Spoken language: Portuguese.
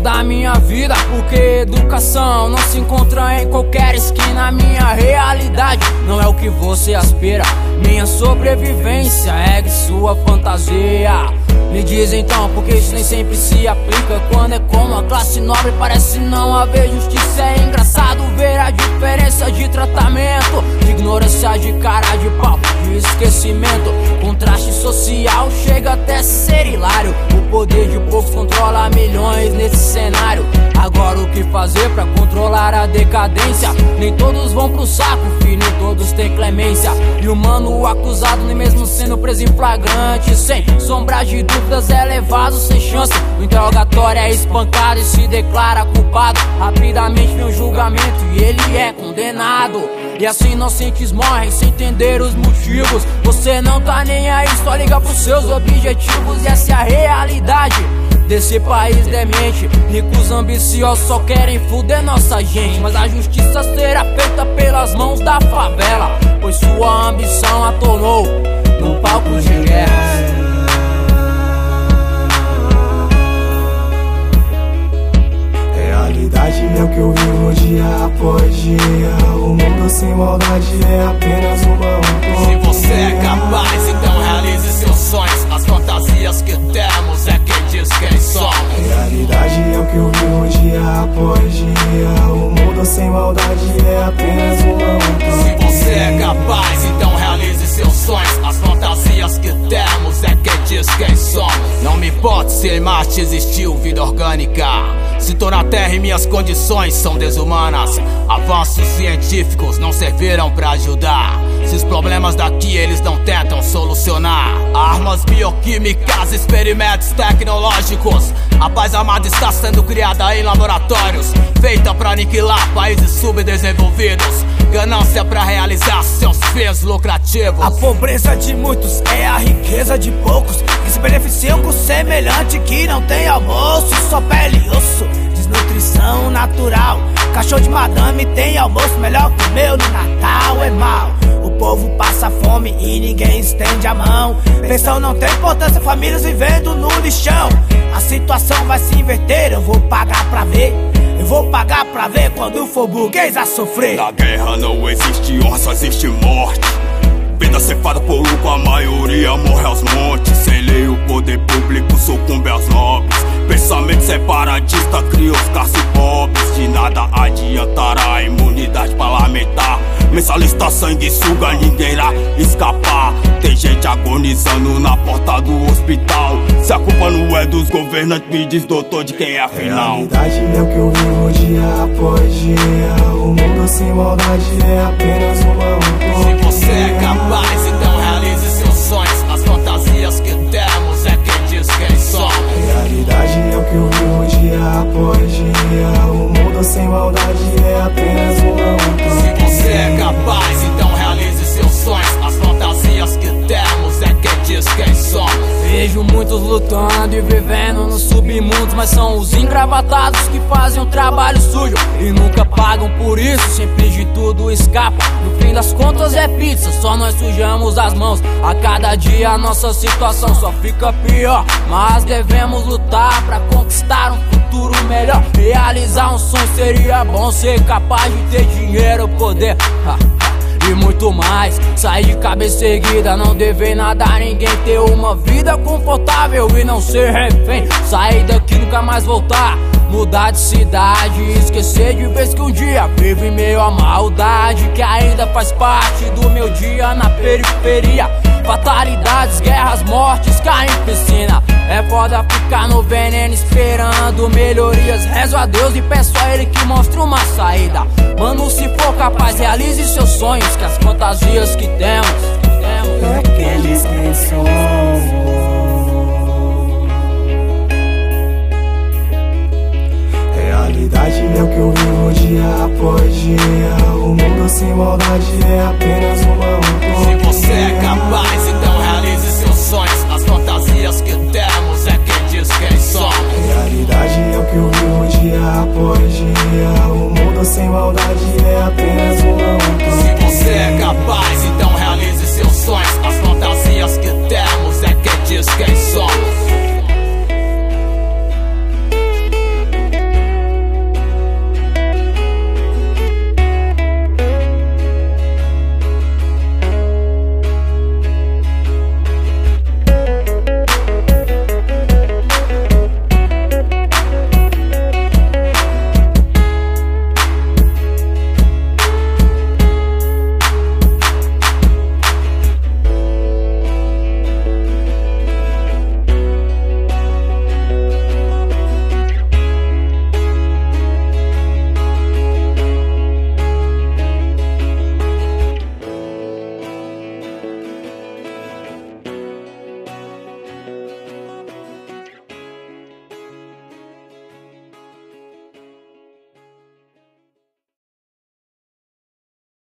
da minha vida, porque educação não se encontra em qualquer esquina. Minha realidade não é o que você aspira, minha sobrevivência é sua fantasia. Me diz então, porque isso nem sempre se aplica. Quando é como a classe nobre parece não haver justiça. É engraçado ver a diferença de tratamento, de ignorância, de cara de pau, de esquecimento. Contraste social chega até ser hilário. O poder de poucos controla milhões nesse cenário. Agora o que fazer pra controlar a decadência? Nem todos vão pro saco, filho, nem todos têm clemência. E o mano acusado, nem mesmo sendo preso em flagrante, sem sombra de dúvidas é levado sem chance. O interrogatório é espancado e se declara culpado. Rapidamente vem o julgamento e ele é condenado. E assim inocentes morrem sem entender os motivos. Você não tá nem aí, só liga pros seus objetivos. E essa é a realidade desse país demente. Ricos ambiciosos só querem fuder nossa gente, mas a justiça será feita pelas mãos da favela, pois sua ambição a tornou num palco de guerra. Realidade é o que eu vivo dia após dia. O mundo sem maldade é apenas uma utopia. Se você é capaz, então realize seus sonhos. As fantasias que temos é quem diz quem somos. Realidade é o que eu vivo dia após dia. O mundo sem maldade é apenas uma utopia. Se você é capaz, então realize seus sonhos. As fantasias que temos é quem diz quem somos. Não me importa se em Marte existiu vida orgânica, se tô na Terra e minhas condições são desumanas. Avanços científicos não serviram pra ajudar, se os problemas daqui eles não tentam solucionar. Armas bioquímicas, experimentos tecnológicos. A paz amada está sendo criada em laboratórios, feita pra aniquilar países subdesenvolvidos. Ganância pra realizar seus fins lucrativos. A pobreza de muitos é a riqueza de poucos, que se beneficiam com semelhante que não tem almoço. Só pele e osso, desnutrição natural. Cachorro de madame tem almoço melhor que o meu no Natal, é mal. O povo passa fome e ninguém estende a mão. Pensão não tem importância, famílias vivendo no lixão. A situação vai se inverter, eu vou pagar pra ver. Eu vou pagar pra ver quando for burguês a sofrer. Na guerra não existe honra, só existe morte. Vida cefada por lucro, a maioria morre aos montes. Sem lei o poder público sucumbe aos nobres. Pensamento separatista cria os classes pobres. De nada adiantará a imunidade parlamentar. Mensalista sanguessuga, ninguém irá escapar. Tem gente agonizando na porta do hospital. Se a culpa não é dos governantes, me diz, doutor, de quem é afinal. Realidade é o que eu vivo dia após dia. O mundo sem maldade é apenas uma utopia. Se você é capaz, então realize seus sonhos. As fantasias que temos é quem diz quem somos. Realidade é o que eu vivo dia após dia. O mundo sem maldade é apenas uma utopia. Se você é capaz, então realize seus sonhos. As fantasias que temos é quem diz quem somos. Vejo muitos lutando e vivendo nos submundos, mas são os engravatados que fazem o trabalho sujo e nunca pagam por isso, sempre de tudo escapa. No fim das contas é pizza, só nós sujamos as mãos. A cada dia a nossa situação só fica pior, mas devemos lutar pra conquistar um futuro melhor. Realizar um sonho seria bom, ser capaz de ter dinheiro, poder e muito mais. Sair de cabeça erguida, não dever nada a ninguém. Ter uma vida confortável e não ser refém. Sair daqui e nunca mais voltar. Mudar de cidade e esquecer de vez que um dia vivo em meio à maldade que ainda faz parte do meu dia na periferia. Fatalidades, guerras, mortes, caem em piscina. É foda ficar no veneno esperando melhorias. Rezo a Deus e peço a Ele que mostre uma saída. Mano, se for capaz, realize seus sonhos, que as fantasias que temos é quem diz quem somos. Realidade é o que eu vivo dia após dia. O mundo sem maldade é apenas